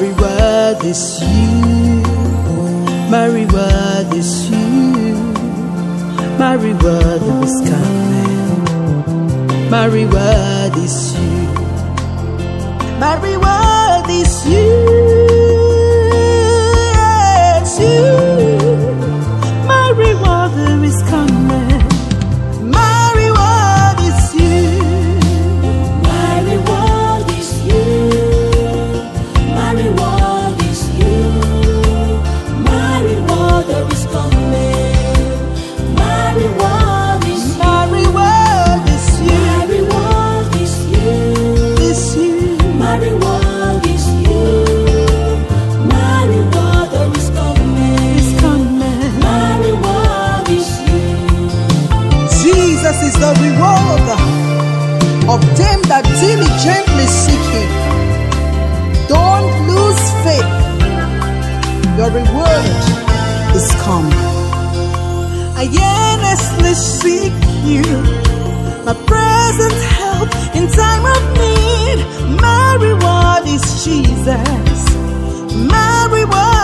reward is you. My reward is you. My reward is coming. My reward is you. My reward is you. Yes, you. My reward is coming. My reward is you. My reward is you. My reward is you. My reward is coming. My reward is you. My reward is you. My reward is you. Is you. My reward is you. My reward is coming. Is coming. My reward is you. Jesus is the rewarder of them that diligently seek Him. Don't lose faith. Your reward is coming. I earnestly seek you, my present help in time of need. My reward is Jesus. My reward